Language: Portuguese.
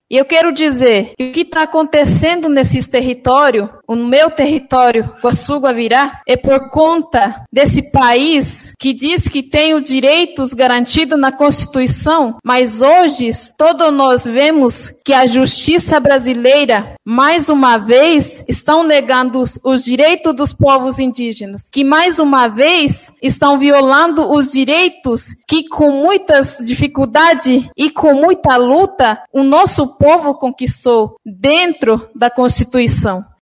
E eu quero dizer que o que está acontecendo nesses territórios, no meu território, Guaçu-Guavirá, é por conta desse país que diz que tem os direitos garantidos na Constituição, mas hoje todos nós vemos que a justiça brasileira, mais uma vez, estão negando os direitos dos povos indígenas, que mais uma vez estão violando os direitos que com muitas dificuldades e com muita luta o nosso povo conquistou dentro da Constituição.